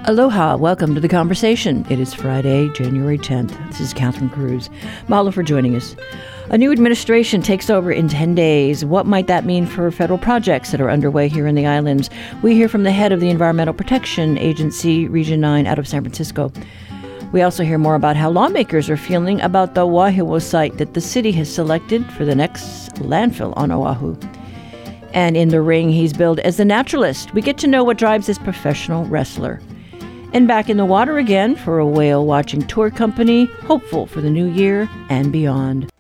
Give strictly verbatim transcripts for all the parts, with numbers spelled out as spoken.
Aloha, welcome to The Conversation. It is Friday, January tenth. This is Catherine Cruz. Mahalo for joining us. A new administration takes over in ten days. What might that mean for federal projects that are underway here in the islands? We hear from the head of the Environmental Protection Agency, Region nine, out of San Francisco. We also hear more about how lawmakers are feeling about the Wahiawa site that the city has selected for the next landfill on Oahu. And in the ring he's billed as the naturalist, we get to know what drives this professional wrestler. And back in the water again for a whale-watching tour company, hopeful for the new year and beyond.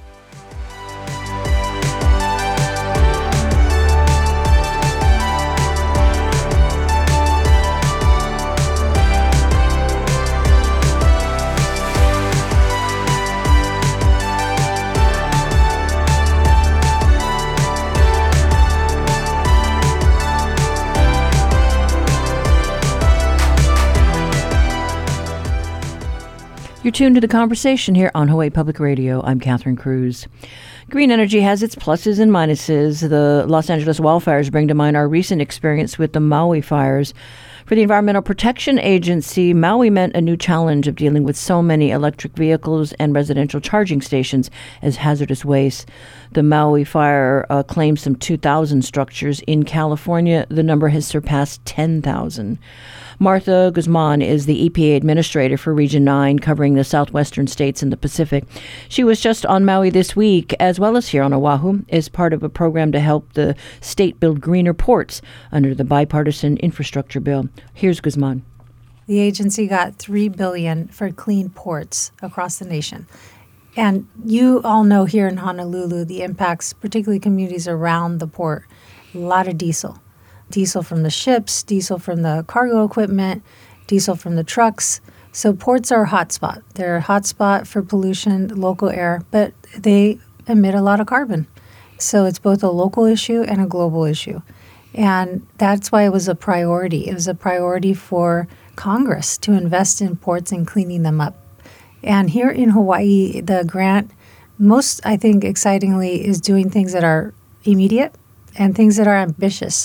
You're tuned to The Conversation here on Hawaii Public Radio. I'm Catherine Cruz. Green energy has its pluses and minuses. The Los Angeles wildfires bring to mind our recent experience with the Maui fires. For the Environmental Protection Agency, Maui meant a new challenge of dealing with so many electric vehicles and residential charging stations as hazardous waste. The Maui fire uh, claims some two thousand structures. In California, the number has surpassed ten thousand. Martha Guzman is the E P A administrator for Region nine, covering the southwestern states and the Pacific. She was just on Maui this week, as well as here on Oahu, as part of a program to help the state build greener ports under the bipartisan infrastructure bill. Here's Guzman. The agency got three billion dollars for clean ports across the nation. And you all know here in Honolulu the impacts, particularly communities around the port. A lot of diesel. Diesel from the ships, diesel from the cargo equipment, diesel from the trucks. So ports are a hotspot. They're a hotspot for pollution, local air, but they emit a lot of carbon. So it's both a local issue and a global issue. And that's why it was a priority. It was a priority for Congress to invest in ports and cleaning them up. And here in Hawaii, the grant, most, I think, excitingly, is doing things that are immediate and things that are ambitious.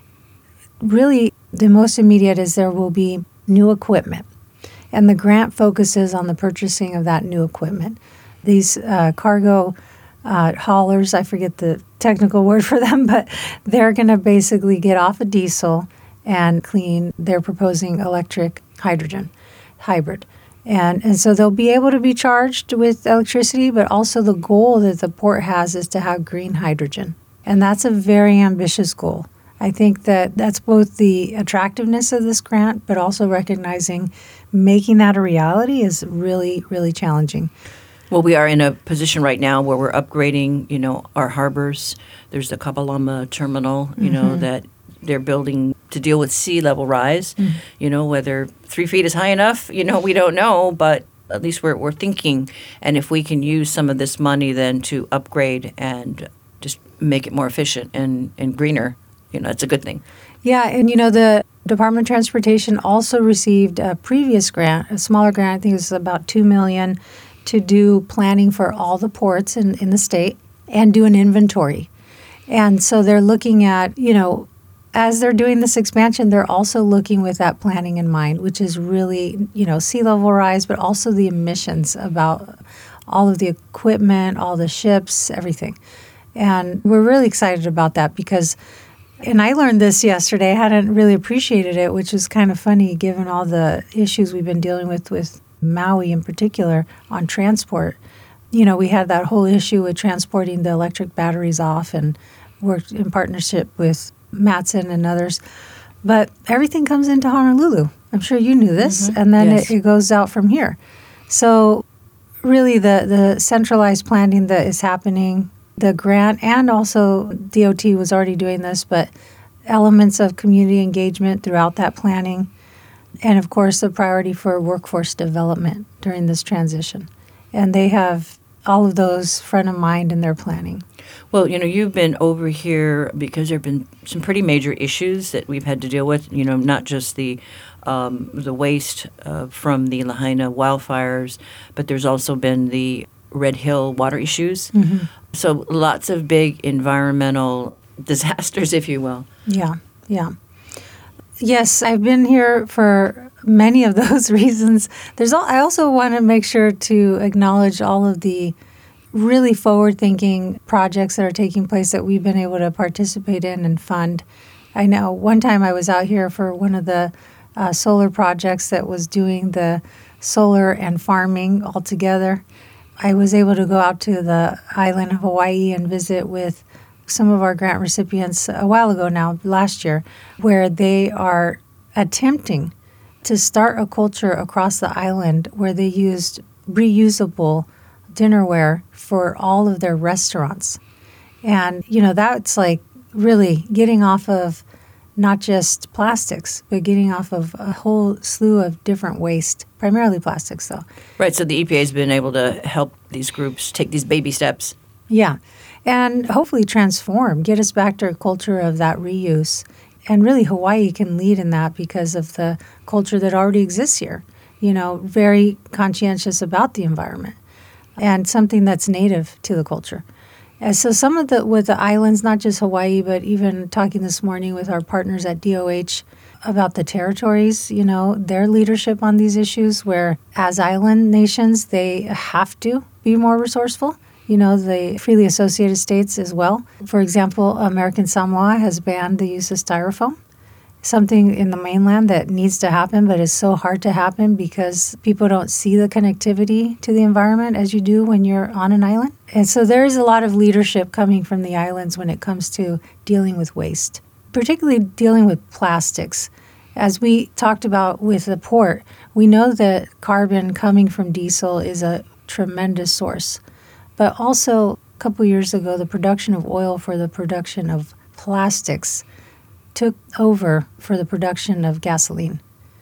Really, the most immediate is there will be new equipment, and the grant focuses on the purchasing of that new equipment. These uh, cargo uh, haulers, I forget the technical word for them, but they're going to basically get off of diesel and clean. They're proposing electric hydrogen, hybrid. And, and so they'll be able to be charged with electricity, but also the goal that the port has is to have green hydrogen. And that's a very ambitious goal. I think that that's both the attractiveness of this grant, but also recognizing making that a reality is really, really challenging. Well, we are in a position right now where we're upgrading, you know, our harbors. There's the Kapalama terminal, you mm-hmm. know, that they're building to deal with sea level rise. Mm-hmm. You know, whether three feet is high enough, you know, we don't know, but at least we're we're thinking. And if we can use some of this money then to upgrade and just make it more efficient and, and greener, you know, it's a good thing. Yeah, and you know, the Department of Transportation also received a previous grant, a smaller grant, I think it was about two million dollars, to do planning for all the ports in, in the state and do an inventory. And so they're looking at, you know, as they're doing this expansion, they're also looking with that planning in mind, which is really, you know, sea level rise, but also the emissions about all of the equipment, all the ships, everything. And we're really excited about that because and I learned this yesterday. I hadn't really appreciated it, which is kind of funny given all the issues we've been dealing with with Maui in particular on transport. You know, we had that whole issue with transporting the electric batteries off and worked in partnership with Matson and others. But everything comes into Honolulu. I'm sure you knew this. Mm-hmm. And then yes. it, it goes out from here. So really the, the centralized planning that is happening, the grant, and also D O T was already doing this, but elements of community engagement throughout that planning, and of course the priority for workforce development during this transition. And they have all of those front of mind in their planning. Well, you know, you've been over here because there have been some pretty major issues that we've had to deal with, you know, not just the um, the waste uh, from the Lahaina wildfires, but there's also been the Red Hill water issues. Mm-hmm. So lots of big environmental disasters, if you will. Yeah, yeah. Yes, I've been here for many of those reasons. There's all, I also want to make sure to acknowledge all of the really forward-thinking projects that are taking place that we've been able to participate in and fund. I know one time I was out here for one of the uh, solar projects that was doing the solar and farming all together. I was able to go out to the island of Hawaii and visit with some of our grant recipients a while ago now, last year, where they are attempting to start a culture across the island where they used reusable dinnerware for all of their restaurants. And, you know, that's like really getting off of not just plastics, but getting off of a whole slew of different waste, primarily plastics, though. Right, so the E P A has been able to help these groups take these baby steps. Yeah, and hopefully transform, get us back to a culture of that reuse. And really, Hawaii can lead in that because of the culture that already exists here, you know, very conscientious about the environment and something that's native to the culture. And so some of the, with the islands, not just Hawaii, but even talking this morning with our partners at D O H about the territories, you know, their leadership on these issues, where as island nations, they have to be more resourceful. You know, the freely associated states as well. For example, American Samoa has banned the use of styrofoam, something in the mainland that needs to happen, but is so hard to happen because people don't see the connectivity to the environment as you do when you're on an island. And so there is a lot of leadership coming from the islands when it comes to dealing with waste, particularly dealing with plastics. As we talked about with the port, we know that carbon coming from diesel is a tremendous source. But also, a couple years ago, the production of oil for the production of plastics took over for the production of gasoline.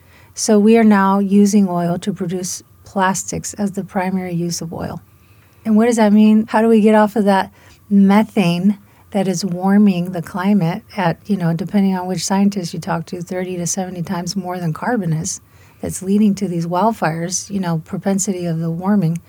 So we are now using oil to produce plastics as the primary use of oil. And what does that mean? How do we get off of that methane that is warming the climate at, you know, depending on which scientist you talk to, thirty to seventy times more than carbon is, that's leading to these wildfires, you know, propensity of the warming,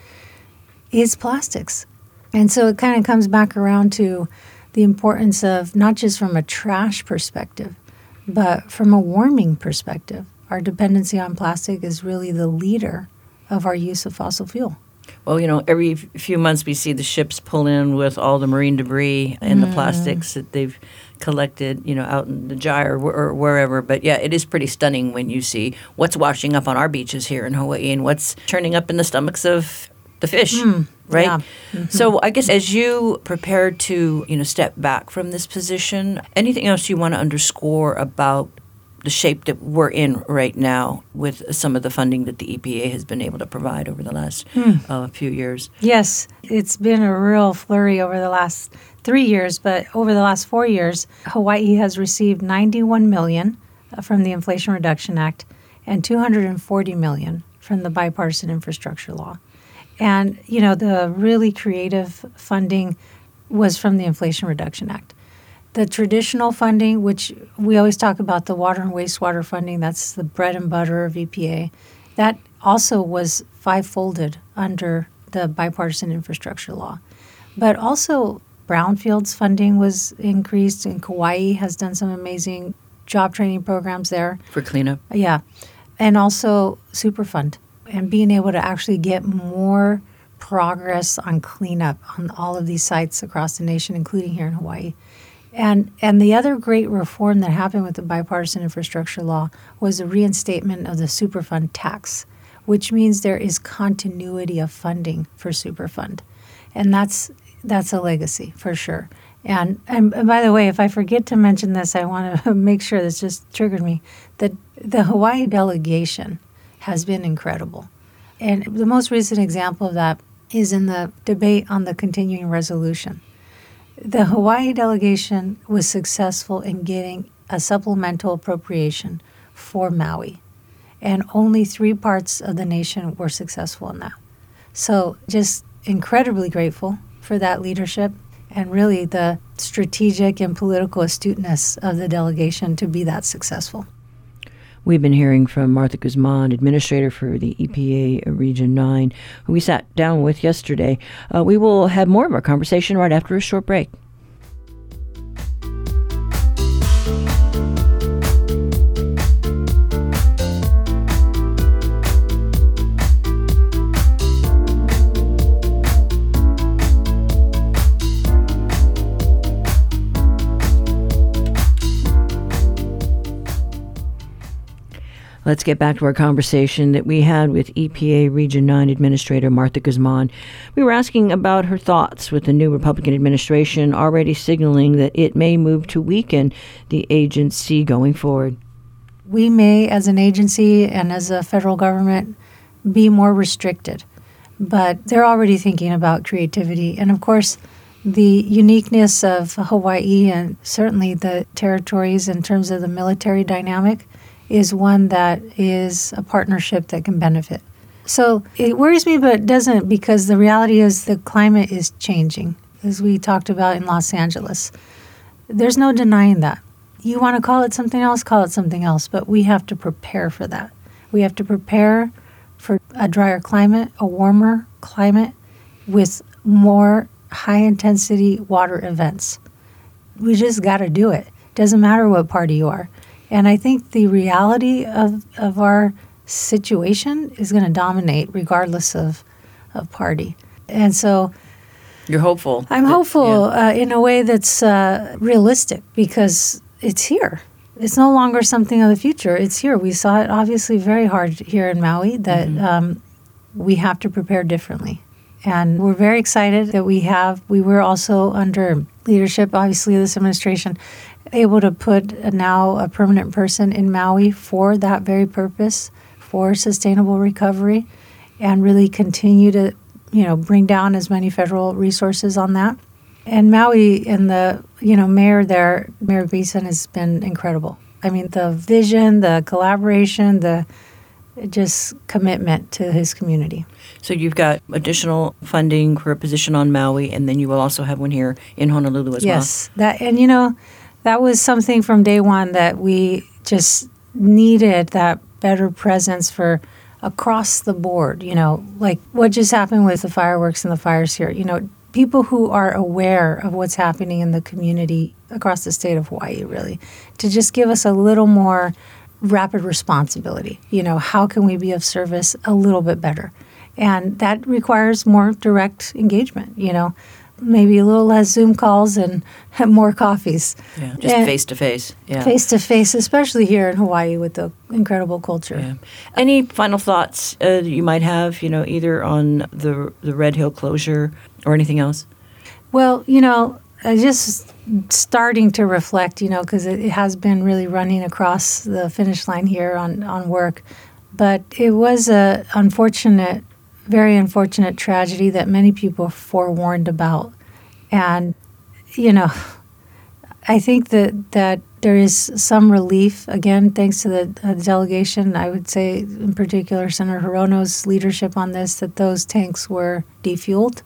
is plastics. And so it kind of comes back around to the importance of not just from a trash perspective, but from a warming perspective. Our dependency on plastic is really the leader of our use of fossil fuel. Well, you know, every few months we see the ships pull in with all the marine debris and mm. the plastics that they've collected, you know, out in the gyre or, or wherever. But yeah, it is pretty stunning when you see what's washing up on our beaches here in Hawaii and what's churning up in the stomachs of the fish, mm, right? Yeah. Mm-hmm. So I guess as you prepare to, you know, step back from this position, anything else you want to underscore about the shape that we're in right now with some of the funding that the E P A has been able to provide over the last mm. uh, few years? Yes, it's been a real flurry over the last three years, but over the last four years, Hawaii has received ninety-one million dollars from the Inflation Reduction Act and two hundred forty million dollars from the Bipartisan Infrastructure Law. And, you know, the really creative funding was from the Inflation Reduction Act. The traditional funding, which we always talk about the water and wastewater funding, that's the bread and butter of E P A, that also was five-folded under the Bipartisan Infrastructure Law. But also brownfields funding was increased, and Kauai has done some amazing job training programs there. For cleanup? Yeah. And also Superfund. And being able to actually get more progress on cleanup on all of these sites across the nation, including here in Hawaii. And and the other great reform that happened with the Bipartisan Infrastructure Law was the reinstatement of the Superfund tax, which means there is continuity of funding for Superfund. And that's that's a legacy for sure. And, and and by the way, if I forget to mention this, I want to make sure this just triggered me, that the Hawaii delegation has been incredible. And the most recent example of that is in the debate on the continuing resolution. The Hawaii delegation was successful in getting a supplemental appropriation for Maui, and only three parts of the nation were successful in that. So just incredibly grateful for that leadership and really the strategic and political astuteness of the delegation to be that successful. We've been hearing from Martha Guzman, administrator for the E P A Region nine, who we sat down with yesterday. Uh, we will have more of our conversation right after a short break. Let's get back to our conversation that we had with E P A Region nine Administrator Martha Guzman. We were asking about her thoughts with the new Republican administration already signaling that it may move to weaken the agency going forward. We may, as an agency and as a federal government, be more restricted. But they're already thinking about creativity. And of course, the uniqueness of Hawaii and certainly the territories in terms of the military dynamic is one that is a partnership that can benefit. So it worries me, but it doesn't, because the reality is the climate is changing, as we talked about in Los Angeles. There's no denying that. You want to call it something else, call it something else, but we have to prepare for that. We have to prepare for a drier climate, a warmer climate with more high-intensity water events. We just got to do it. Doesn't matter what party you are. And I think the reality of, of our situation is going to dominate regardless of, of party. And so you're hopeful. I'm that, hopeful yeah. uh, in a way that's uh, realistic, because it's here. It's no longer something of the future. It's here. We saw it obviously very hard here in Maui that mm-hmm. um, we have to prepare differently. And we're very excited that we have, we were also under leadership, obviously, of this administration, able to put a, now a permanent person in Maui for that very purpose, for sustainable recovery, and really continue to, you know, bring down as many federal resources on that. And Maui and the, you know, mayor there, Mayor Beeson, has been incredible. I mean, the vision, the collaboration, the just commitment to his community. So you've got additional funding for a position on Maui, and then you will also have one here in Honolulu as yes, well. Yes, that, and you know, that was something from day one that we just needed, that better presence for across the board. You know, like what just happened with the fireworks and the fires here. You know, people who are aware of what's happening in the community across the state of Hawaii, really, to just give us a little more rapid responsibility. You know, how can we be of service a little bit better? And that requires more direct engagement, you know, maybe a little less Zoom calls and more coffees. Yeah, just and face-to-face. Yeah. Face-to-face, especially here in Hawaii with the incredible culture. Yeah. Any final thoughts uh, that you might have, you know, either on the the Red Hill closure or anything else? Well, you know, I just starting to reflect, you know, because it, it has been really running across the finish line here on, on work. But it was a unfortunate, very unfortunate tragedy that many people forewarned about. And, you know, I think that, that there is some relief, again, thanks to the uh, delegation, I would say in particular Senator Hirono's leadership on this, that those tanks were defueled.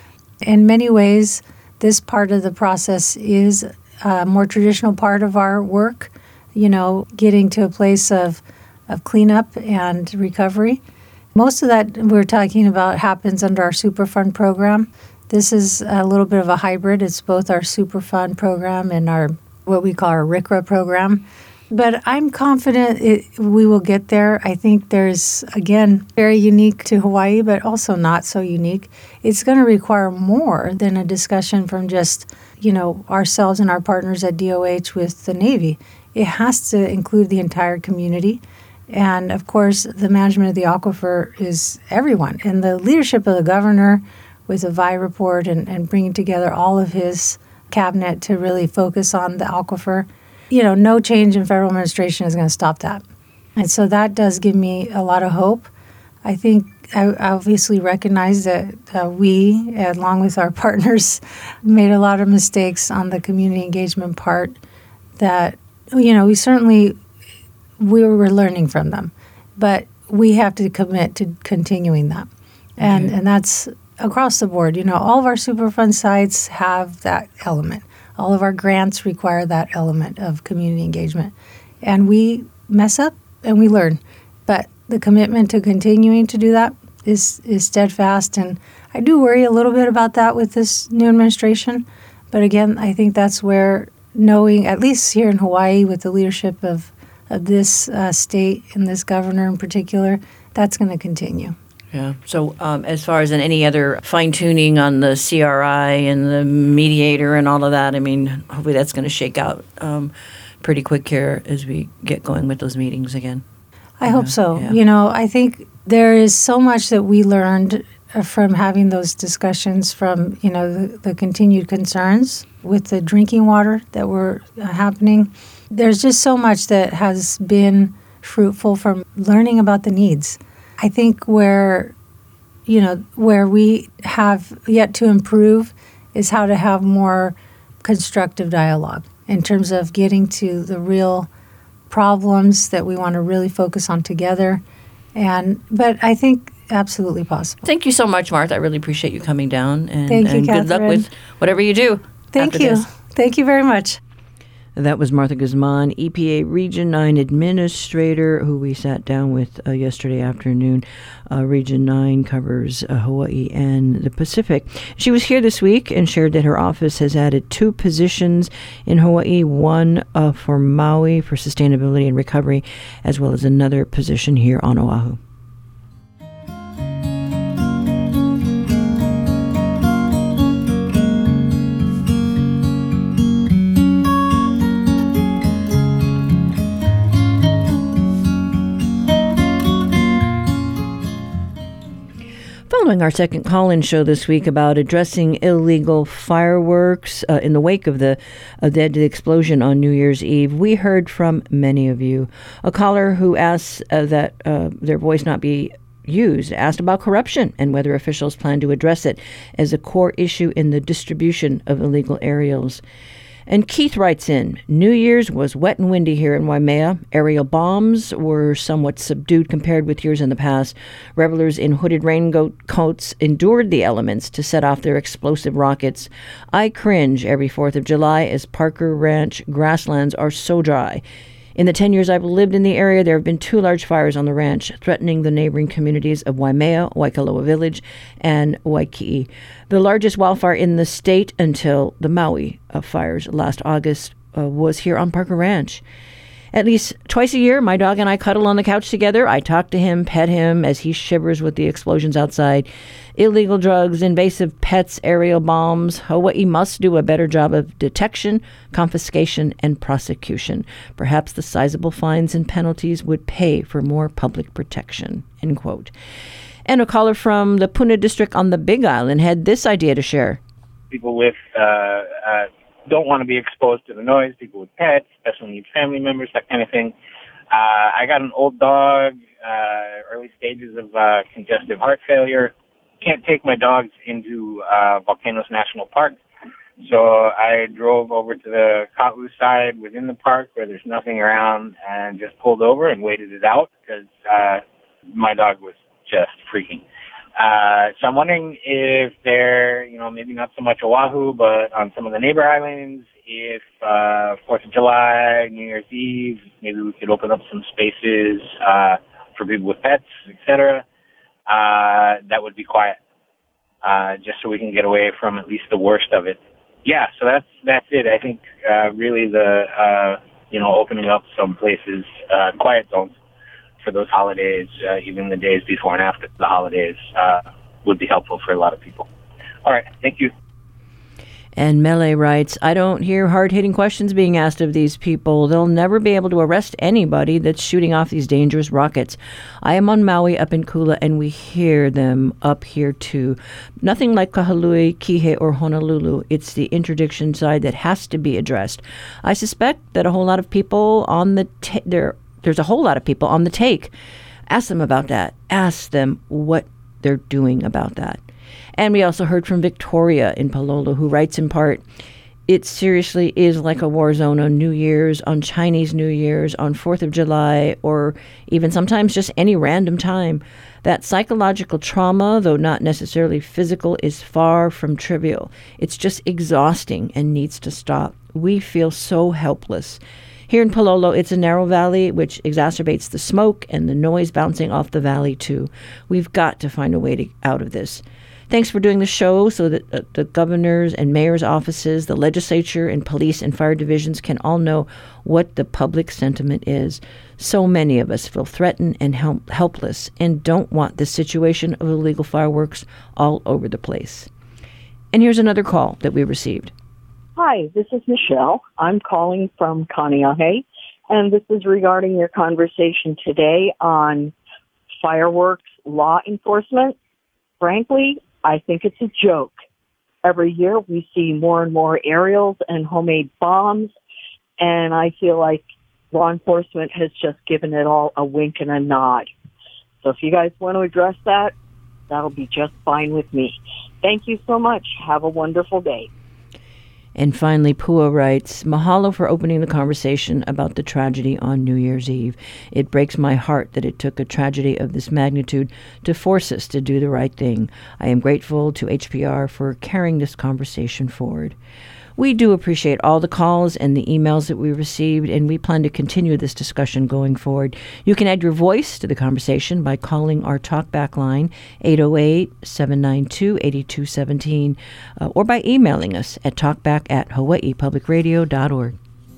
In many ways, this part of the process is a more traditional part of our work, you know, getting to a place of, of cleanup and recovery. Most of that we're talking about happens under our Superfund program. This is a little bit of a hybrid. It's both our Superfund program and our what we call our R C R A program. But I'm confident it, we will get there. I think there's, again, very unique to Hawaii, but also not so unique. It's going to require more than a discussion from just, you know, ourselves and our partners at D O H with the Navy. It has to include the entire community. And, of course, the management of the aquifer is everyone. And the leadership of the governor with the V I report and, and bringing together all of his cabinet to really focus on the aquifer. You know, no change in federal administration is going to stop that. And so that does give me a lot of hope. I think I obviously recognize that uh, we, along with our partners, made a lot of mistakes on the community engagement part that, you know, we certainly, we were learning from them. But we have to commit to continuing that. And, okay. and that's across the board. You know, all of our Superfund sites have that element. All of our grants require that element of community engagement. And we mess up and we learn. But the commitment to continuing to do that is, is steadfast. And I do worry a little bit about that with this new administration. But again, I think that's where knowing, at least here in Hawaii with the leadership of, of this uh, state and this governor in particular, that's going to continue. Yeah. So um, as far as in any other fine-tuning on the C R I and the mediator and all of that, I mean, hopefully that's going to shake out um, pretty quick here as we get going with those meetings again. I hope so. Yeah. You know, I think there is so much that we learned from having those discussions, from, you know, the, the continued concerns with the drinking water that were uh, happening. There's just so much that has been fruitful from learning about the needs. I think where, you know, where we have yet to improve is how to have more constructive dialogue in terms of getting to the real problems that we want to really focus on together. And but I think absolutely possible. Thank you so much, Martha. I really appreciate you coming down. And, Thank you, and Catherine. Good luck with whatever you do. Thank you. This. Thank you very much. That was Martha Guzman, E P A Region nine Administrator, who we sat down with uh, yesterday afternoon. Uh, Region nine covers uh, Hawaii and the Pacific. She was here this week and shared that her office has added two positions in Hawaii, one uh, for Maui for sustainability and recovery, as well as another position here on Oahu. Following our second call-in show this week about addressing illegal fireworks uh, in the wake of the uh, deadly explosion on New Year's Eve, we heard from many of you. A caller who asked uh, that uh, their voice not be used asked about corruption and whether officials plan to address it as a core issue in the distribution of illegal aerials. And Keith writes in, New Year's was wet and windy here in Waimea. Aerial bombs were somewhat subdued compared with years in the past. Revelers in hooded raincoats endured the elements to set off their explosive rockets. I cringe every fourth of July as Parker Ranch grasslands are so dry. In the ten years I've lived in the area, there have been two large fires on the ranch, threatening the neighboring communities of Waimea, Waikoloa Village, and Waikiki. The largest wildfire in the state until the Maui uh, fires last August uh, was here on Parker Ranch. At least twice a year, my dog and I cuddle on the couch together. I talk to him, pet him as he shivers with the explosions outside. Illegal drugs, invasive pets, aerial bombs. Hawaii must do a better job of detection, confiscation, and prosecution. Perhaps the sizable fines and penalties would pay for more public protection, end quote. And a caller from the Puna district on the Big Island had this idea to share. People with uh, uh, don't want to be exposed to the noise, people with pets, special needs family members, that kind of thing. Uh, I got an old dog, uh, early stages of uh, congestive heart failure. Can't take my dogs into uh, Volcanoes National Park. So I drove over to the Ka'u side within the park where there's nothing around and just pulled over and waited it out because uh, my dog was just freaking. Uh, so I'm wondering if there, you know, maybe not so much Oahu, but on some of the neighbor islands, if uh, fourth of July, New Year's Eve, maybe we could open up some spaces uh, for people with pets, et cetera. Uh, that would be quiet, uh, just so we can get away from at least the worst of it. Yeah, so that's that's it. I think uh, really the, uh, you know, opening up some places, uh, quiet zones, for those holidays, uh, even the days before and after the holidays, uh, would be helpful for a lot of people. All right, thank you. And Mele writes, I don't hear hard-hitting questions being asked of these people. They'll never be able to arrest anybody that's shooting off these dangerous rockets. I am on Maui up in Kula, and we hear them up here too. Nothing like Kahului, Kihei, or Honolulu. It's the interdiction side that has to be addressed. I suspect that a whole lot of people on the ta- there. There's a whole lot of people on the take. Ask them about that. Ask them what they're doing about that. And we also heard from Victoria in Palolo, who writes in part, it seriously is like a war zone on New Year's, on Chinese New Year's, on fourth of July, or even sometimes just any random time. That psychological trauma, though not necessarily physical, is far from trivial. It's just exhausting and needs to stop. We feel so helpless. Here in Palolo, it's a narrow valley, which exacerbates the smoke and the noise bouncing off the valley, too. We've got to find a way to, out of this. Thanks for doing the show so that uh, the governor's and mayor's offices, the legislature, and police and fire divisions can all know what the public sentiment is. So many of us feel threatened and help- helpless and don't want this situation of illegal fireworks all over the place. And here's another call that we received. Hi, this is Michelle. I'm calling from Kaneohe, and this is regarding your conversation today on fireworks law enforcement. Frankly, I think it's a joke. Every year we see more and more aerials and homemade bombs, and I feel like law enforcement has just given it all a wink and a nod. So if you guys want to address that, that'll be just fine with me. Thank you so much. Have a wonderful day. And finally, Pua writes, mahalo for opening the conversation about the tragedy on New Year's Eve. It breaks my heart that it took a tragedy of this magnitude to force us to do the right thing. I am grateful to H P R for carrying this conversation forward. We do appreciate all the calls and the emails that we received, and we plan to continue this discussion going forward. You can add your voice to the conversation by calling our talkback line, eight oh eight, seven nine two, eight two one seven, uh, or by emailing us at talkback at hawaii public radio dot org.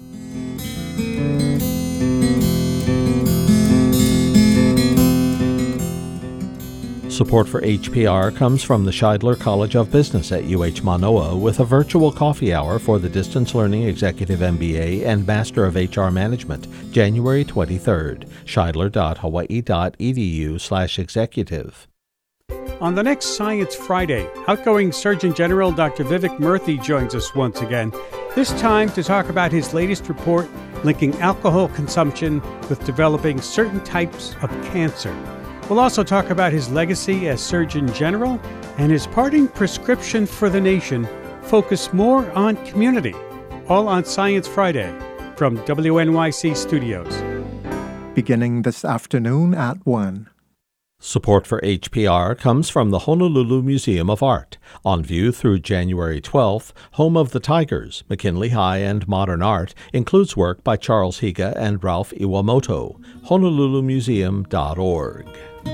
Support for H P R comes from the Scheidler College of Business at U H Manoa with a virtual coffee hour for the Distance Learning Executive M B A and Master of H R Management, January twenty-third. Scheidler dot hawaii dot e d u slash executive. On the next Science Friday, outgoing Surgeon General Doctor Vivek Murthy joins us once again, this time to talk about his latest report linking alcohol consumption with developing certain types of cancer. We'll also talk about his legacy as Surgeon General and his parting prescription for the nation, focus more on community, all on Science Friday from W N Y C Studios. Beginning this afternoon at one. Support for H P R comes from the Honolulu Museum of Art. On view through January twelfth, Home of the Tigers, McKinley High and Modern Art includes work by Charles Higa and Ralph Iwamoto. honolulu museum dot org.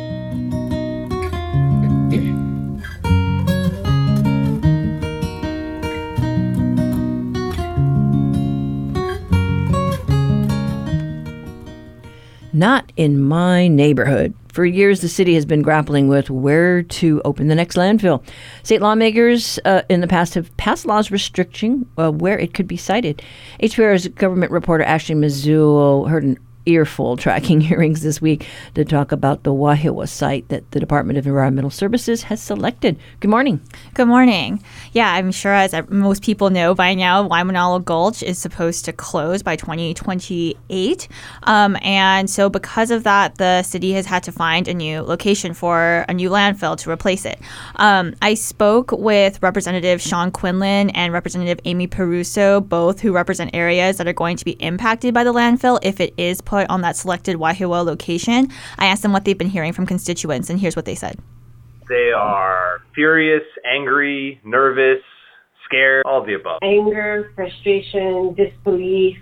Not in my neighborhood. For years, the city has been grappling with where to open the next landfill. State lawmakers uh, in the past have passed laws restricting uh, where it could be sited. H P R's government reporter Ashley Mizuo heard an earful tracking hearings this week to talk about the Wahiawa site that the Department of Environmental Services has selected. Good morning. Good morning. Yeah, I'm sure as most people know by now, Waimanalo Gulch is supposed to close by twenty twenty-eight. Um, and so because of that, the city has had to find a new location for a new landfill to replace it. Um, I spoke with Representative Sean Quinlan and Representative Amy Peruso, both who represent areas that are going to be impacted by the landfill if it is put on that selected Wahiawa location. I asked them what they've been hearing from constituents, and here's what they said. They are furious, angry, nervous, scared, all of the above. Anger, frustration, disbelief,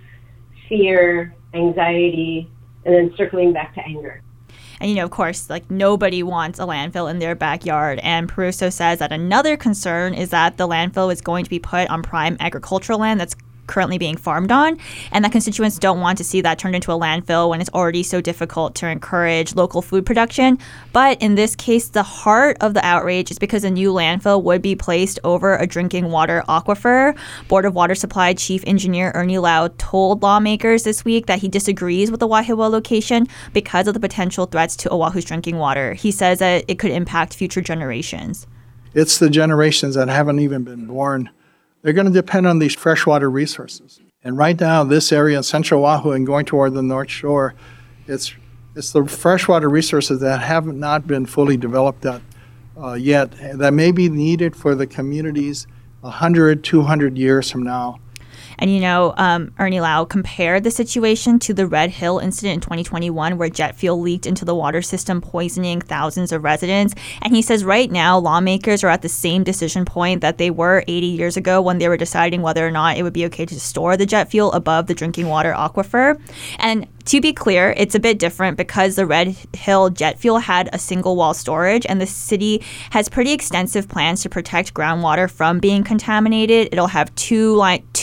fear, anxiety, and then circling back to anger. And, you know, of course, like nobody wants a landfill in their backyard. And Peruso says that another concern is that the landfill is going to be put on prime agricultural land that's currently being farmed on, and that constituents don't want to see that turned into a landfill when it's already so difficult to encourage local food production. But in this case, the heart of the outrage is because a new landfill would be placed over a drinking water aquifer. Board of Water Supply Chief Engineer Ernie Lau told lawmakers this week that he disagrees with the Wahiawa location because of the potential threats to Oahu's drinking water. He says that it could impact future generations. It's the generations that haven't even been born. They're going to depend on these freshwater resources. And right now, this area in central Oahu and going toward the North Shore, it's it's the freshwater resources that have not been fully developed uh, yet, that may be needed for the communities one hundred, two hundred years from now. And, you know, um, Ernie Lau compared the situation to the Red Hill incident in twenty twenty-one where jet fuel leaked into the water system, poisoning thousands of residents. And he says right now lawmakers are at the same decision point that they were eighty years ago when they were deciding whether or not it would be okay to store the jet fuel above the drinking water aquifer. And to be clear, it's a bit different because the Red Hill jet fuel had a single wall storage, and the city has pretty extensive plans to protect groundwater from being contaminated. It'll have two like two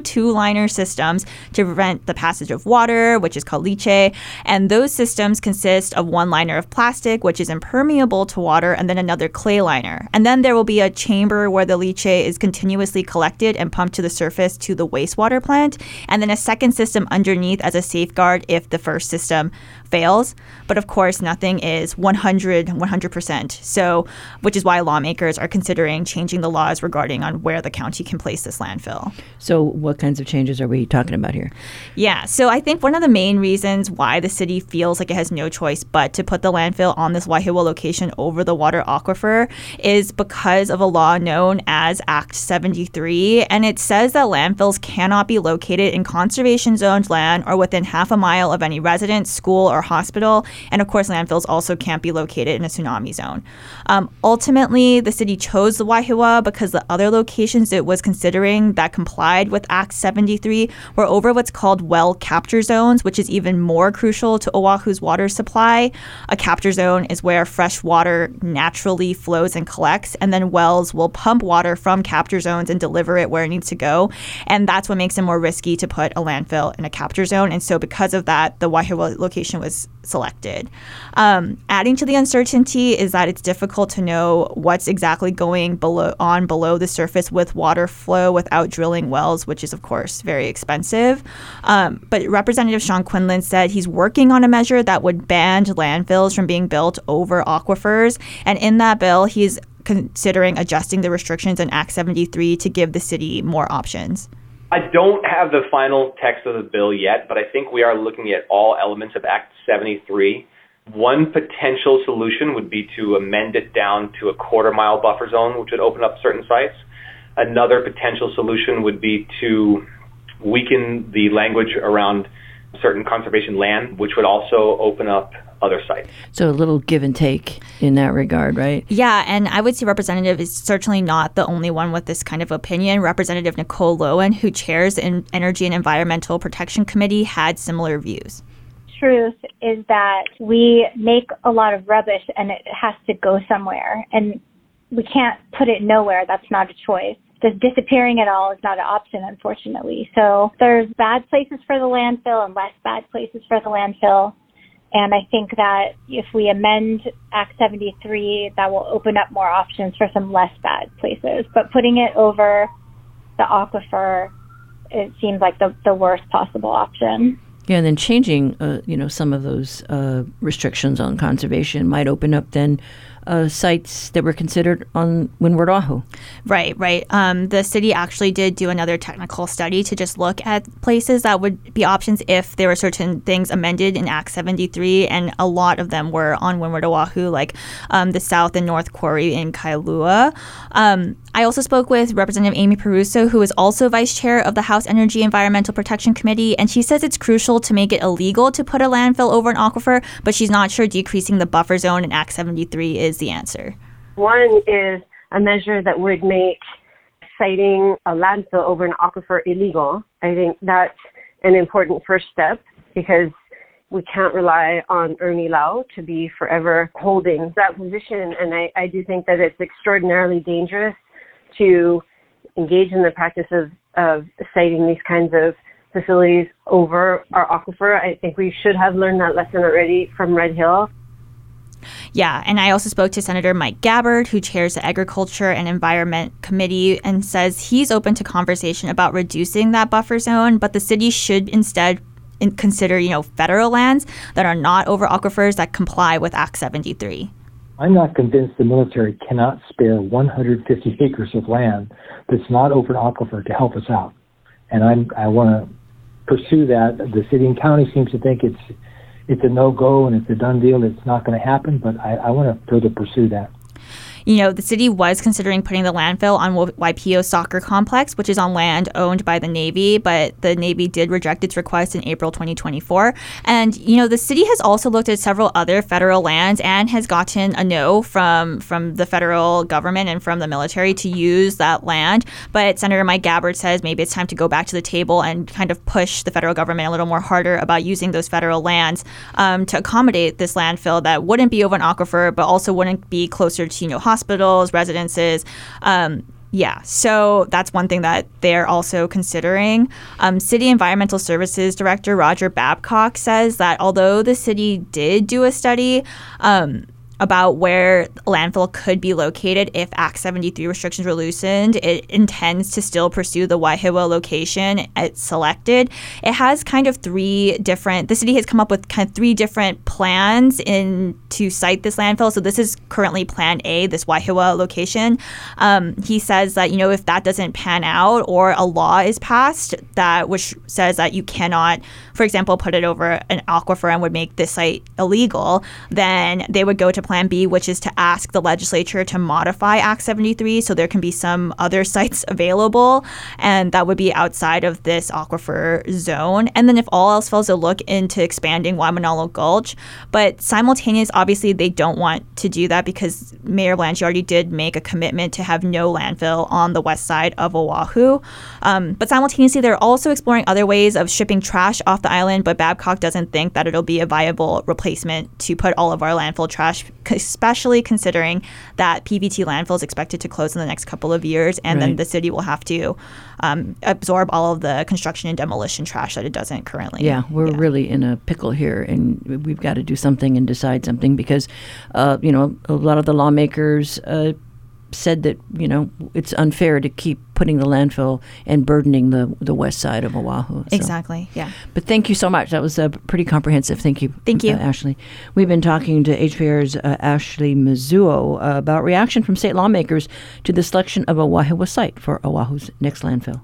two-liner systems to prevent the passage of water, which is called leachate. And those systems consist of one liner of plastic, which is impermeable to water, and then another clay liner. And then there will be a chamber where the leachate is continuously collected and pumped to the surface to the wastewater plant, and then a second system underneath as a safeguard if the first system fails. But of course, nothing is one hundred, one hundred percent. So, which is why lawmakers are considering changing the laws regarding on where the county can place this landfill. So what kinds of changes are we talking about here? Yeah, so I think one of the main reasons why the city feels like it has no choice but to put the landfill on this Waihewa location over the water aquifer is because of a law known as Act seventy-three. And it says that landfills cannot be located in conservation zoned land or within half a mile of any residence, school, or hospital. And of course, landfills also can't be located in a tsunami zone. Um, ultimately, the city chose the Waihewa because the other locations it was considering that complied with Act seventy-three were over what's called well capture zones, which is even more crucial to Oahu's water supply. A capture zone is where fresh water naturally flows and collects, and then wells will pump water from capture zones and deliver it where it needs to go. And that's what makes it more risky to put a landfill in a capture zone. And so because of that, the Waihewa location was selected. Um, adding to the uncertainty is that it's difficult to know what's exactly going below on below the surface with water flow without drilling wells, which is, of course, very expensive. Um, but Representative Sean Quinlan said he's working on a measure that would ban landfills from being built over aquifers. And in that bill, he's considering adjusting the restrictions in Act seventy-three to give the city more options. I don't have the final text of the bill yet, but I think we are looking at all elements of Act seventy-three. One potential solution would be to amend it down to a quarter mile buffer zone, which would open up certain sites. Another potential solution would be to weaken the language around certain conservation land, which would also open up other sites. So a little give and take in that regard, right? Yeah, and I would say Representative is certainly not the only one with this kind of opinion. Representative Nicole Lowen, who chairs the Energy and Environmental Protection Committee, had similar views. Truth is that we make a lot of rubbish and it has to go somewhere, and we can't put it nowhere. That's not a choice. Just disappearing it all is not an option, unfortunately. So there's bad places for the landfill and less bad places for the landfill. And I think that if we amend Act seventy-three, that will open up more options for some less bad places. But putting it over the aquifer, it seems like the, the worst possible option. Yeah, and then changing, uh, you know, some of those uh, restrictions on conservation might open up then uh, sites that were considered on Windward Oahu. Right, right. Um, the city actually did do another technical study to just look at places that would be options if there were certain things amended in Act seventy-three, and a lot of them were on Windward Oahu, like um, the South and North Quarry in Kailua. Um, I also spoke with Representative Amy Peruso, who is also vice chair of the House Energy Environmental Protection Committee, and she says it's crucial to make it illegal to put a landfill over an aquifer, but she's not sure decreasing the buffer zone in Act seventy-three is the answer. One is a measure that would make siting a landfill over an aquifer illegal. I think that's an important first step because we can't rely on Ernie Lau to be forever holding that position. And I, I do think that it's extraordinarily dangerous to engage in the practice of, of siting these kinds of facilities over our aquifer. I think we should have learned that lesson already from Red Hill. Yeah, and I also spoke to Senator Mike Gabbard, who chairs the Agriculture and Environment Committee, and says he's open to conversation about reducing that buffer zone, but the city should instead consider, you know, federal lands that are not over aquifers that comply with Act seventy-three. I'm not convinced the military cannot spare one hundred fifty acres of land that's not over an aquifer to help us out. And I'm, I want to pursue that. The city and county seems to think it's it's a no-go and it's a done deal. It's not going to happen, but I, I want to further pursue that. You know, the city was considering putting the landfill on Waipio Soccer Complex, which is on land owned by the Navy, but the Navy did reject its request in April twenty twenty-four. And, you know, the city has also looked at several other federal lands and has gotten a no from, from the federal government and from the military to use that land. But Senator Mike Gabbard says maybe it's time to go back to the table and kind of push the federal government a little more harder about using those federal lands um, to accommodate this landfill that wouldn't be over an aquifer, but also wouldn't be closer to, you know, hospitals, residences, um, Yeah, so that's one thing that they're also considering. Um, City Environmental Services Director Roger Babcock says that although the city did do a study um, about where landfill could be located if Act seventy-three restrictions were loosened, it intends to still pursue the Waihewa location it's selected. It has kind of three different, the city has come up with kind of three different plans in to site this landfill. So this is currently Plan A, this Waihewa location. Um, he says that, you know, if that doesn't pan out or a law is passed that which says that you cannot, for example, put it over an aquifer and would make this site illegal, then they would go to Plan B, which is to ask the legislature to modify Act seventy-three so there can be some other sites available, and that would be outside of this aquifer zone. And then if all else fails, they'll look into expanding Waimanalo Gulch. But simultaneous, obviously, they don't want to do that because Mayor Blangiardi did make a commitment to have no landfill on the west side of Oahu. Um, but simultaneously, they're also exploring other ways of shipping trash off the island, but Babcock doesn't think that it'll be a viable replacement to put all of our landfill trash, especially considering that P V T landfill is expected to close in the next couple of years, and right. then the city will have to um, absorb all of the construction and demolition trash that it doesn't currently. Yeah, we're yeah. really in a pickle here, and we've got to do something and decide something because, uh, you know, a lot of the lawmakers uh, said that, you know, it's unfair to keep putting the landfill and burdening the the west side of Oahu. So. Exactly, yeah. But thank you so much. That was uh, pretty comprehensive. Thank you. Thank you. Uh, Ashley. We've been talking to H P R's uh, Ashley Mizuo uh, about reaction from state lawmakers to the selection of a Waihewa site for Oahu's next landfill.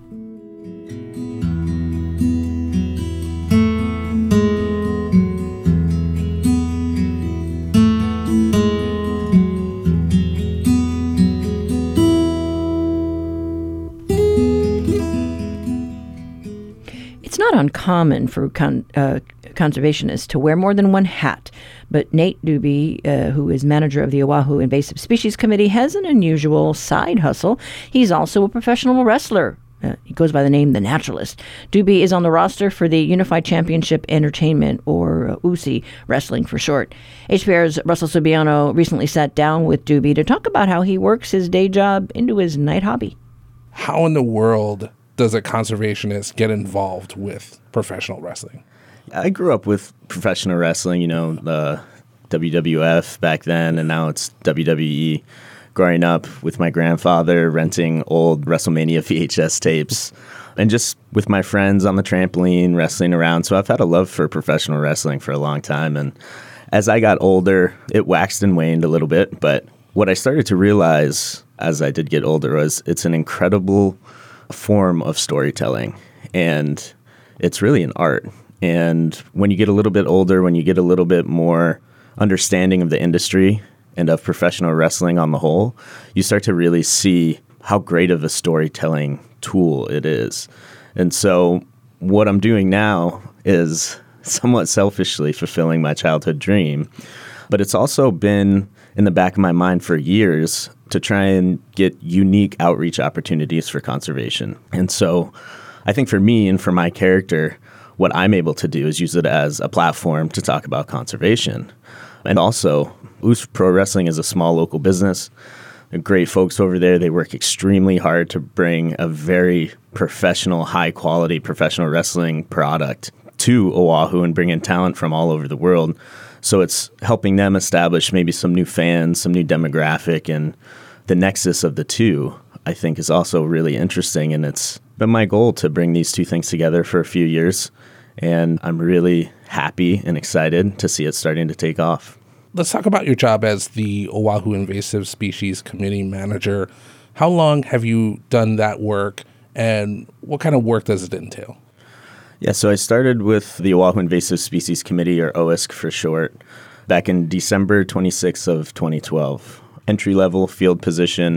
It's not uncommon for con- uh, conservationists to wear more than one hat, but Nate Doobie, uh, who is manager of the Oahu Invasive Species Committee, has an unusual side hustle. He's also a professional wrestler. Uh, he goes by the name The Naturalist. Doobie is on the roster for the Unified Championship Entertainment, or uh, U S I wrestling for short. H P R's Russell Subiano recently sat down with Doobie to talk about how he works his day job into his night hobby. How in the world does a conservationist get involved with professional wrestling? I grew up with professional wrestling, you know, the W W F back then, and now it's W W E. Growing up with my grandfather, renting old WrestleMania V H S tapes, and just with my friends on the trampoline, wrestling around. So I've had a love for professional wrestling for a long time. And as I got older, it waxed and waned a little bit. But what I started to realize as I did get older was it's an incredible form of storytelling, and it's really an art. And when you get a little bit older, when you get a little bit more understanding of the industry and of professional wrestling on the whole, you start to really see how great of a storytelling tool it is. And so what I'm doing now is somewhat selfishly fulfilling my childhood dream, but it's also been in the back of my mind for years to try and get unique outreach opportunities for conservation. And so I think for me and for my character, what I'm able to do is use it as a platform to talk about conservation. And also, U S Pro Wrestling is a small local business. They're great folks over there. They work extremely hard to bring a very professional, high-quality professional wrestling product to Oahu and bring in talent from all over the world. So it's helping them establish maybe some new fans, some new demographic, and the nexus of the two, I think, is also really interesting. And it's been my goal to bring these two things together for a few years. And I'm really happy and excited to see it starting to take off. Let's talk about your job as the Oahu Invasive Species Committee Manager. How long have you done that work, and what kind of work does it entail? Yeah, so I started with the Oahu Invasive Species Committee, or O I S C for short, back in December twenty-sixth of twenty twelve. Entry-level field position,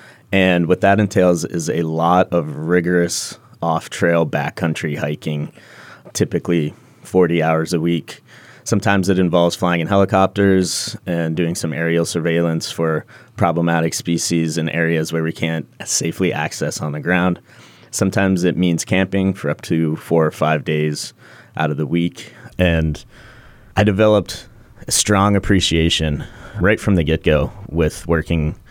and what that entails is a lot of rigorous off-trail backcountry hiking, typically forty hours a week. Sometimes it involves flying in helicopters and doing some aerial surveillance for problematic species in areas where we can't safely access on the ground. Sometimes it means camping for up to four or five days out of the week. And I developed a strong appreciation right from the get-go with working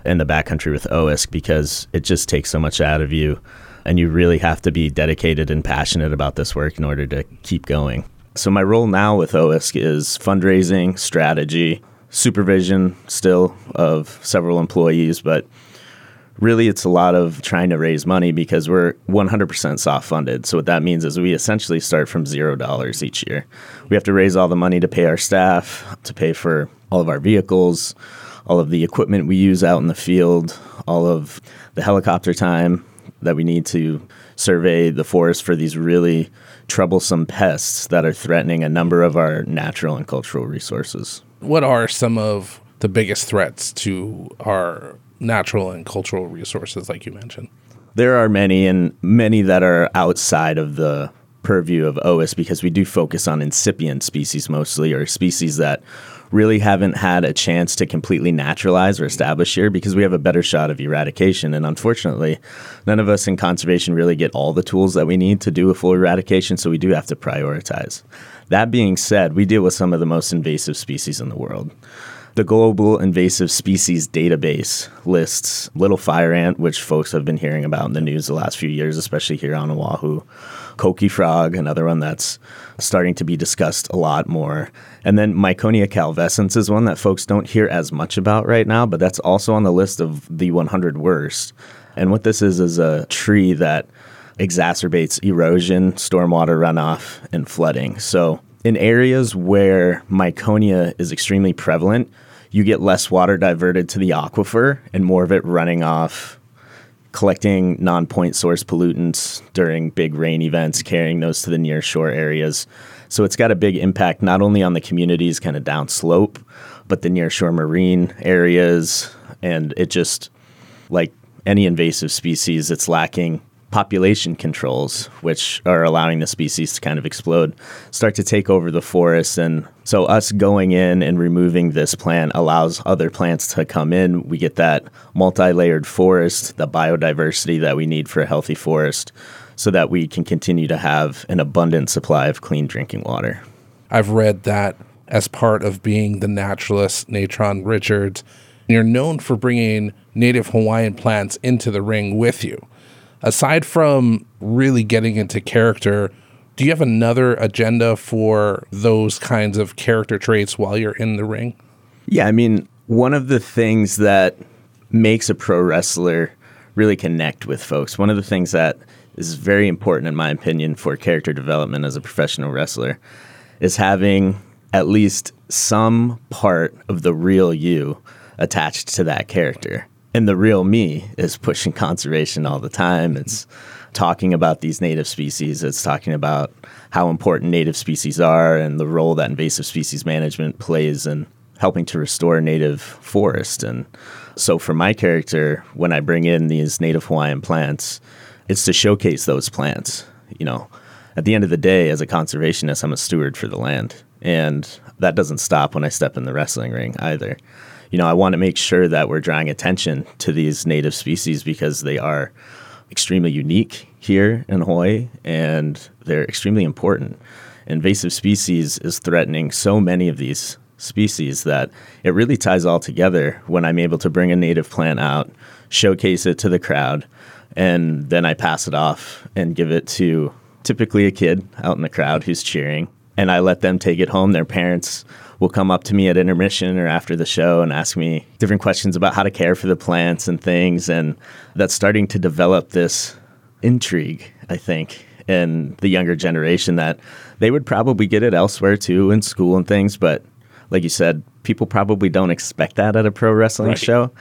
in the backcountry with O I S C because it just takes so much out of you. And you really have to be dedicated and passionate about this work in order to keep going. So my role now with O I S C is fundraising, strategy, supervision still of several employees, but really it's a lot of trying to raise money because we're one hundred percent soft funded. So what that means is we essentially start from zero dollars each year. We have to raise all the money to pay our staff, to pay for all of our vehicles, all of the equipment we use out in the field, all of the helicopter time that we need to survey the forest for these really troublesome pests that are threatening a number of our natural and cultural resources. What are some of the biggest threats to our natural and cultural resources, like you mentioned? There are many, and many that are outside of the purview of O I S C because we do focus on incipient species mostly, or species that really haven't had a chance to completely naturalize or establish here because we have a better shot of eradication. And unfortunately, none of us in conservation really get all the tools that we need to do a full eradication, so we do have to prioritize. That being said, we deal with some of the most invasive species in the world. The Global Invasive Species Database lists little fire ant, which folks have been hearing about in the news the last few years, especially here on Oahu. Coqui frog, another one that's starting to be discussed a lot more. And then Myconia calvescens is one that folks don't hear as much about right now, but that's also on the list of the one hundred worst. And what this is is a tree that exacerbates erosion, stormwater runoff, and flooding. So in areas where Myconia is extremely prevalent, you get less water diverted to the aquifer and more of it running off, collecting non-point source pollutants during big rain events, carrying those to the near shore areas. So it's got a big impact not only on the communities kind of downslope, but the near shore marine areas. And it just, like any invasive species, it's lacking population controls, which are allowing the species to kind of explode, start to take over the forest. And so us going in and removing this plant allows other plants to come in. We get that multi-layered forest, the biodiversity that we need for a healthy forest, so that we can continue to have an abundant supply of clean drinking water. I've read that as part of being the naturalist Natron Richards, you're known for bringing native Hawaiian plants into the ring with you. Aside from really getting into character, do you have another agenda for those kinds of character traits while you're in the ring? Yeah, I mean, one of the things that makes a pro wrestler really connect with folks, one of the things that is very important, in my opinion, for character development as a professional wrestler is having at least some part of the real you attached to that character. And the real me is pushing conservation all the time. It's talking about these native species. It's talking about how important native species are and the role that invasive species management plays in helping to restore native forest. And so for my character, when I bring in these native Hawaiian plants, it's to showcase those plants. You know, at the end of the day, as a conservationist, I'm a steward for the land. And that doesn't stop when I step in the wrestling ring either. You know, I want to make sure that we're drawing attention to these native species because they are extremely unique here in Hawaii and they're extremely important. Invasive species is threatening so many of these species that it really ties all together when I'm able to bring a native plant out, showcase it to the crowd, and then I pass it off and give it to typically a kid out in the crowd who's cheering. And I let them take it home. Their parents will come up to me at intermission or after the show and ask me different questions about how to care for the plants and things. And that's starting to develop this intrigue, I think, in the younger generation that they would probably get it elsewhere too in school and things. But like you said, people probably don't expect that at a pro wrestling right. show.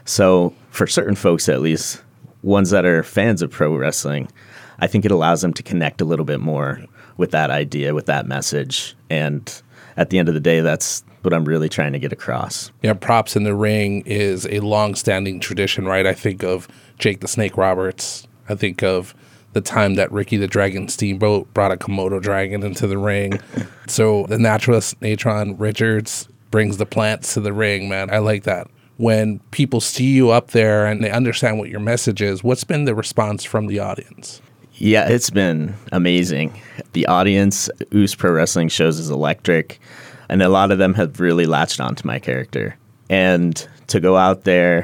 So for certain folks, at least, ones that are fans of pro wrestling, I think it allows them to connect a little bit more with that idea, with that message. And at the end of the day, that's what I'm really trying to get across. Yeah, props in the ring is a long-standing tradition, right? I think of Jake the Snake Roberts. I think of the time that Ricky the Dragon Steamboat brought a Komodo dragon into the ring. So the naturalist Natron Richards brings the plants to the ring, man. I like that. When people see you up there and they understand what your message is, what's been the response from the audience? Yeah, it's been amazing. The audience, O S Pro Wrestling shows is electric, and a lot of them have really latched onto my character. And to go out there,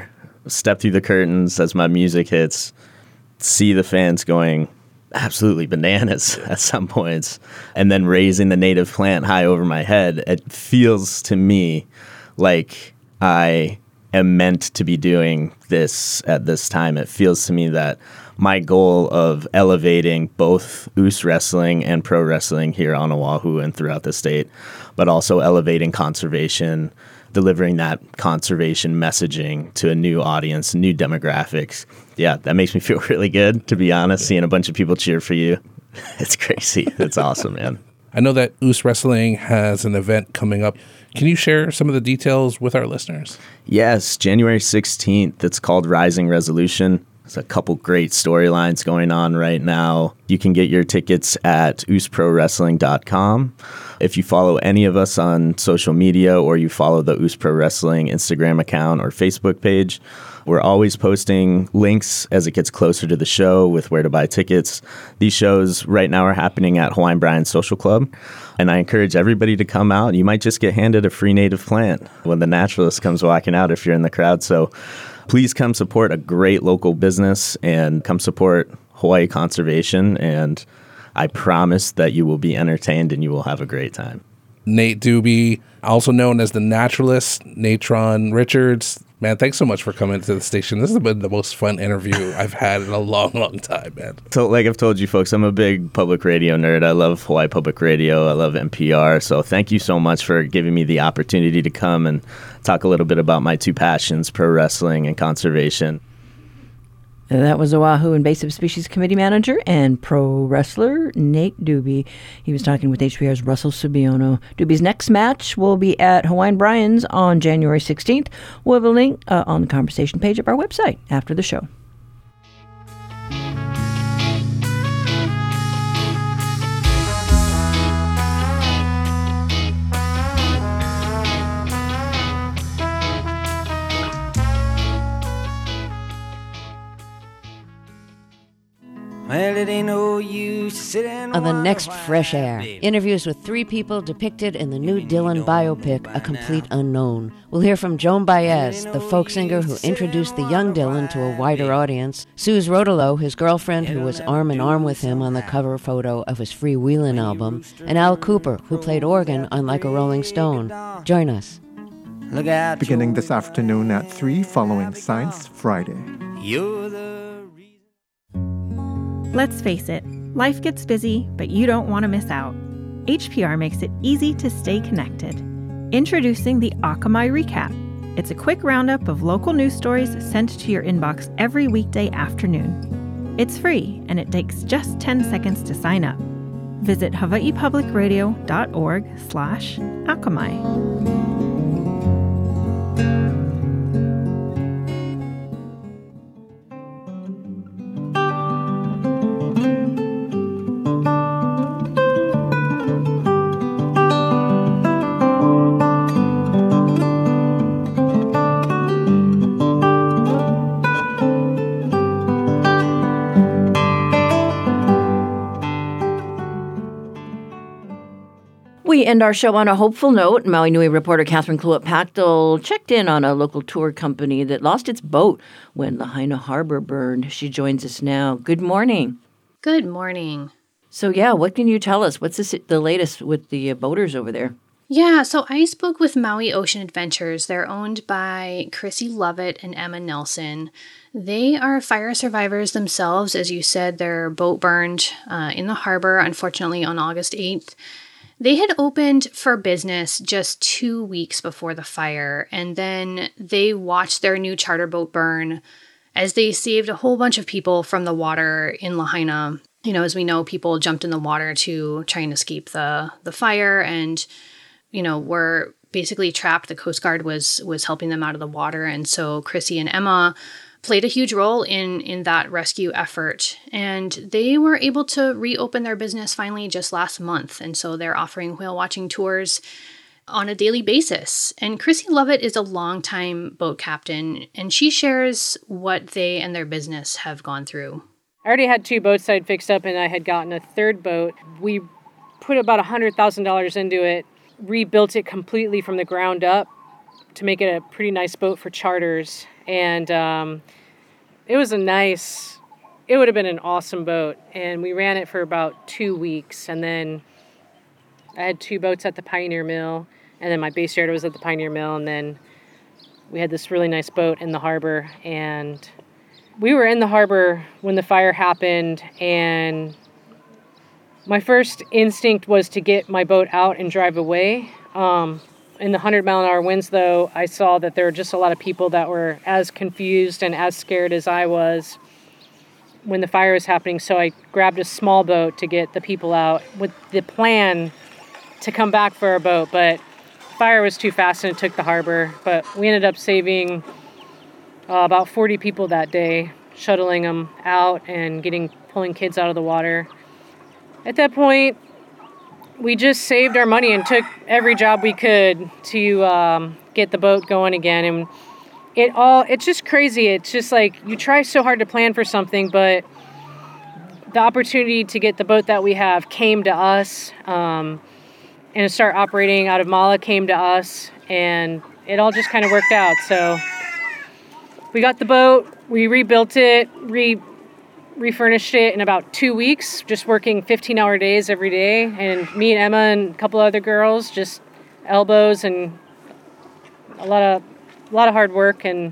step through the curtains as my music hits, see the fans going absolutely bananas at some points, and then raising the native plant high over my head. It feels to me like I am meant to be doing this at this time. It feels to me that my goal of elevating both U S wrestling and pro wrestling here on Oahu and throughout the state, but also elevating conservation, delivering that conservation messaging to a new audience, new demographics. Yeah, that makes me feel really good, to be honest, seeing a bunch of people cheer for you. It's crazy. It's awesome, man. I know that U S Wrestling has an event coming up. Can you share some of the details with our listeners? Yes, January sixteenth. It's called Rising Resolution. There's a couple great storylines going on right now. You can get your tickets at U S pro wrestling dot com. If you follow any of us on social media or you follow the U S Pro Wrestling Instagram account or Facebook page, we're always posting links as it gets closer to the show with where to buy tickets. These shows right now are happening at Hawaiian Bryan Social Club, and I encourage everybody to come out. You might just get handed a free native plant when the naturalist comes walking out if you're in the crowd. So please come support a great local business and come support Hawaii conservation, and I promise that you will be entertained and you will have a great time. Nate Doobie, also known as the Naturalist, Natron Richards. Man, thanks so much for coming to the station. This has been the most fun interview I've had in a long, long time, man. So, like I've told you folks, I'm a big public radio nerd. I love Hawaii Public Radio. I love N P R. So thank you so much for giving me the opportunity to come and talk a little bit about my two passions, pro wrestling and conservation. That was Oahu Invasive Species Committee Manager and pro wrestler Nate Doobie. He was talking with H P R's Russell Subiono. Doobie's next match will be at Hawaiian Bryan's on January sixteenth. We'll have a link uh, on the conversation page of our website after the show. Well, it ain't no use sitting On the next Fresh Air, interviews with three people depicted in the new Dylan biopic, A Complete Unknown. We'll hear from Joan Baez, the folk singer who introduced the young Dylan to a wider audience, Suze Rodolo, his girlfriend who was arm in arm with him on the cover photo of his Freewheelin' album, and Al Cooper, who played organ on Like a Rolling Stone. Join us. Beginning this afternoon at three following Science Friday. You're the Let's face it, life gets busy, but you don't want to miss out. H P R makes it easy to stay connected. Introducing the Akamai Recap. It's a quick roundup of local news stories sent to your inbox every weekday afternoon. It's free, and it takes just ten seconds to sign up. Visit hawaii public radio dot org slash Akamai. We end our show on a hopeful note. Maui Nui reporter Catherine Kluat-Pachtel checked in on a local tour company that lost its boat when Lahaina Harbor burned. She joins us now. Good morning. Good morning. So, yeah, what can you tell us? What's the, the latest with the uh, boaters over there? Yeah, so I spoke with Maui Ocean Adventures. They're owned by Chrissy Lovett and Emma Nelson. They are fire survivors themselves. As you said, their boat burned uh, in the harbor, unfortunately, on August eighth. They had opened for business just two weeks before the fire, and then they watched their new charter boat burn as they saved a whole bunch of people from the water in Lahaina. You know, as we know, people jumped in the water to try and escape the, the fire and, you know, were basically trapped. The Coast Guard was was helping them out of the water, and so Chrissy and Emma played a huge role in in that rescue effort. And they were able to reopen their business finally just last month. And so they're offering whale watching tours on a daily basis. And Chrissy Lovett is a longtime boat captain, and she shares what they and their business have gone through. I already had two boats I'd fixed up, and I had gotten a third boat. We put about one hundred thousand dollars into it, rebuilt it completely from the ground up to make it a pretty nice boat for charters. And um, it was a nice, it would have been an awesome boat. And we ran it for about two weeks. And then I had two boats at the Pioneer Mill. And then my base yard was at the Pioneer Mill. And then we had this really nice boat in the harbor. And we were in the harbor when the fire happened. And my first instinct was to get my boat out and drive away. Um, in the one hundred mile an hour winds, though, I saw that there were just a lot of people that were as confused and as scared as I was when the fire was happening. So I grabbed a small boat to get the people out with the plan to come back for our boat. But fire was too fast and it took the harbor. But we ended up saving uh, about forty people that day, shuttling them out and getting pulling kids out of the water. At that point, we just saved our money and took every job we could to um, get the boat going again. And it all, it's just crazy. It's just like you try so hard to plan for something, but the opportunity to get the boat that we have came to us um, and to start operating out of Mala came to us, and it all just kind of worked out. So we got the boat, we rebuilt it, re refurnished it in about two weeks, just working fifteen hour days every day. And me and Emma and a couple other girls, just elbows and a lot of a lot of hard work. And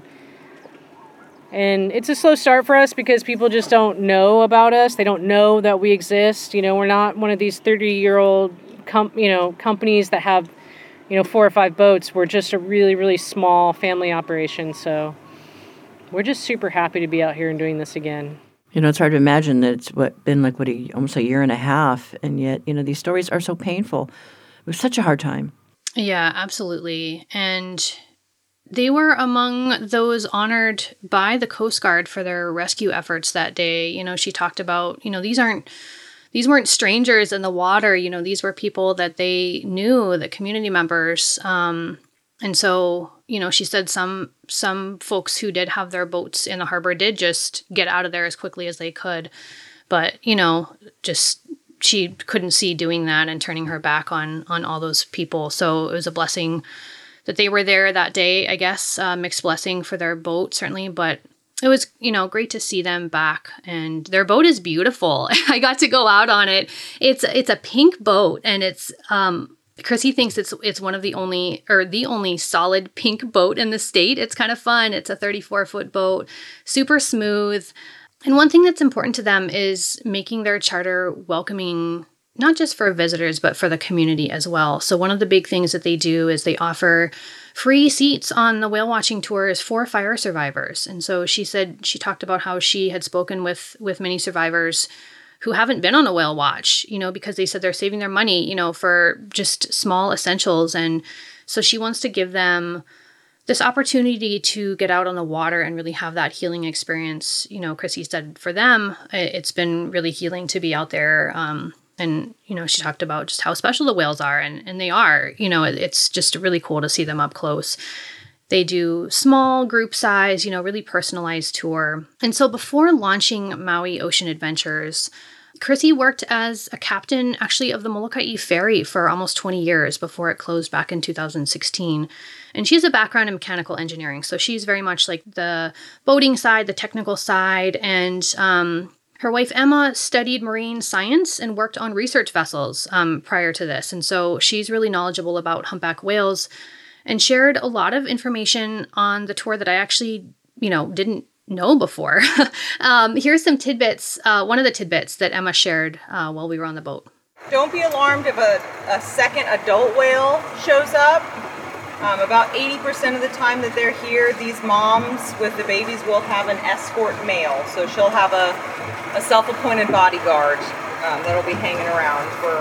and it's a slow start for us because people just don't know about us. They don't know that we exist. You know, we're not one of these thirty year old com- you know companies that have, you know, four or five boats. We're just a really, really small family operation. So we're just super happy to be out here and doing this again. You know, it's hard to imagine that it's what been like what a, almost a year and a half, and yet, you know, these stories are so painful. It was such a hard time. Yeah, absolutely. And they were among those honored by the Coast Guard for their rescue efforts that day. You know, she talked about, you know, these aren't these weren't strangers in the water. You know, these were people that they knew, the community members. Um, and so, you know, she said some some folks who did have their boats in the harbor did just get out of there as quickly as they could. But, you know, just she couldn't see doing that and turning her back on on all those people. So it was a blessing that they were there that day, I guess, uh, mixed blessing for their boat, certainly. But it was, you know, great to see them back. And their boat is beautiful. I got to go out on it. It's it's a pink boat, and it's um Chrissy thinks it's it's one of the only, or the only solid pink boat in the state. It's kind of fun. It's a thirty-four foot boat, super smooth. And one thing that's important to them is making their charter welcoming, not just for visitors, but for the community as well. So one of the big things that they do is they offer free seats on the whale watching tours for fire survivors. And so she said, she talked about how she had spoken with with many survivors who haven't been on a whale watch, you know, because they said they're saving their money, you know, for just small essentials. And so she wants to give them this opportunity to get out on the water and really have that healing experience. You know, Chrissy said for them, it's been really healing to be out there. Um, and, you know, she talked about just how special the whales are, and, and they are. You know, it's just really cool to see them up close. They do small group size, you know, really personalized tour. And so before launching Maui Ocean Adventures, Chrissy worked as a captain, actually, of the Molokai Ferry for almost twenty years before it closed back in two thousand sixteen. And she has a background in mechanical engineering, so she's very much like the boating side, the technical side. And um, her wife, Emma, studied marine science and worked on research vessels um, prior to this. And so she's really knowledgeable about humpback whales and shared a lot of information on the tour that I actually, you know, didn't know before. um, here's some tidbits, uh, one of the tidbits that Emma shared uh, while we were on the boat. Don't be alarmed if a, a second adult whale shows up. Um, about eighty percent of the time that they're here, these moms with the babies will have an escort male. So she'll have a, a self-appointed bodyguard um, that'll be hanging around for,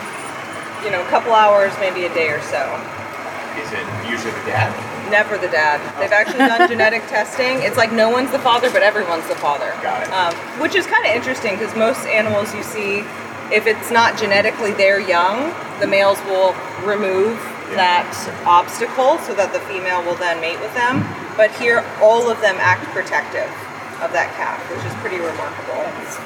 you know, a couple hours, maybe a day or so. Is it usually the dad? Never the dad. They've actually done genetic testing. It's like no one's the father, but everyone's the father. Got it. Um, which is kind of interesting because most animals you see, if it's not genetically their young, the males will remove yeah. that obstacle so that the female will then mate with them. But here, all of them act protective of that calf, which is pretty remarkable.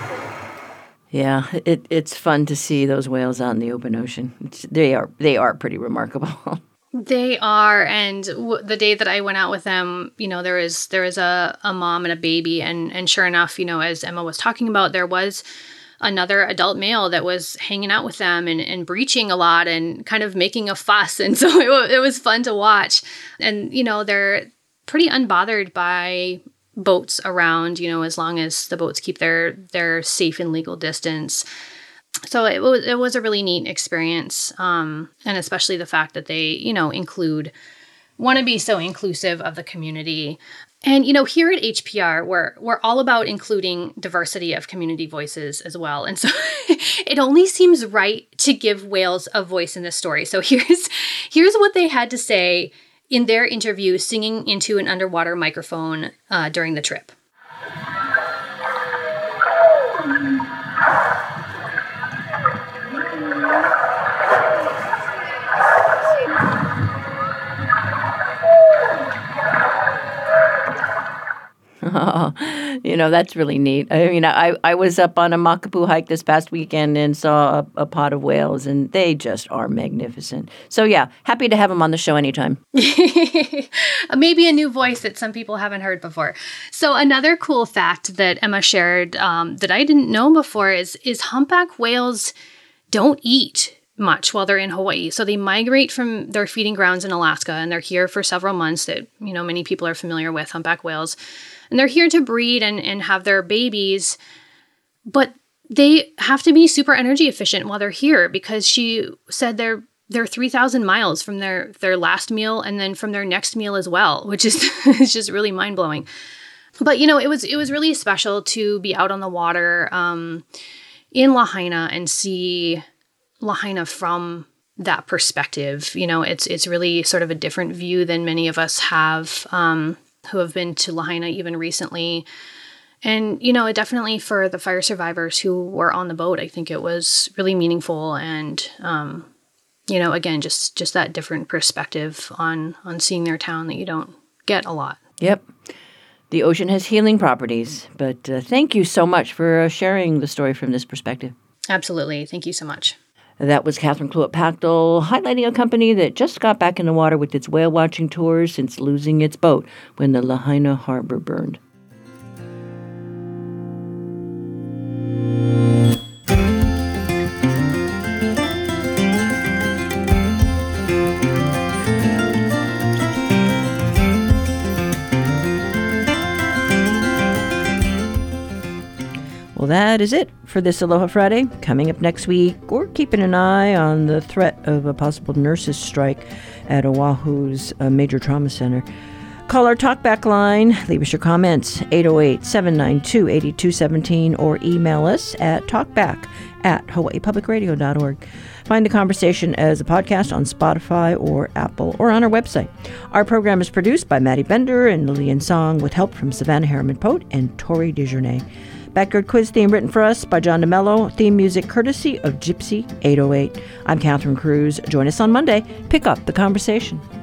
Yeah, it, it's fun to see those whales out in the open ocean. It's, they are they are pretty remarkable. They are, and w- the day that I went out with them, you know, there was there was a, a mom and a baby, and and sure enough, you know, as Emma was talking about, there was another adult male that was hanging out with them and, and breaching a lot and kind of making a fuss, and so it, w- it was fun to watch. And you know, they're pretty unbothered by boats around, you know, as long as the boats keep their their safe and legal distance. So it was it was a really neat experience, um, and especially the fact that they, you know, include, want to be so inclusive of the community. And, you know, here at H P R, we're, we're all about including diversity of community voices as well. And so it only seems right to give whales a voice in this story. So here's here's what they had to say in their interview singing into an underwater microphone uh, during the trip. Oh, you know, that's really neat. I mean, I, I was up on a Makapu hike this past weekend and saw a, a pod of whales, and they just are magnificent. So, yeah, happy to have them on the show anytime. Maybe a new voice that some people haven't heard before. So another cool fact that Emma shared um, that I didn't know before is, is humpback whales don't eat much while they're in Hawaii. So they migrate from their feeding grounds in Alaska, and they're here for several months that, you know, many people are familiar with, humpback whales. And they're here to breed and, and have their babies, but they have to be super energy efficient while they're here, because she said they're they're three thousand miles from their, their last meal and then from their next meal as well, which is, is just really mind-blowing. But, you know, it was it was really special to be out on the water um, in Lahaina and see Lahaina from that perspective. You know, it's it's really sort of a different view than many of us have um, who have been to Lahaina even recently. And, you know, it definitely for the fire survivors who were on the boat, I think it was really meaningful. And, um, you know, again, just just that different perspective on, on seeing their town that you don't get a lot. Yep. The ocean has healing properties. But uh, thank you so much for uh, sharing the story from this perspective. Absolutely. Thank you so much. That was Catherine Cluett-Pachtel, highlighting a company that just got back in the water with its whale watching tours since losing its boat when the Lahaina harbor burned. Well, that is it for this Aloha Friday. Coming up next week, we're keeping an eye on the threat of a possible nurses' strike at Oahu's uh, major trauma center. Call our talkback line. Leave us your comments, eight oh eight, seven nine two, eight two one seven, or email us at talkback at hawaii public radio dot org. Find the conversation as a podcast on Spotify or Apple or on our website. Our program is produced by Maddie Bender and Lillian Song with help from Savannah Harriman-Pote and Tori DeJournay. Backyard Quiz theme written for us by John DeMello. Theme music courtesy of Gypsy eight oh eight. I'm Catherine Cruz. Join us on Monday. Pick up the conversation.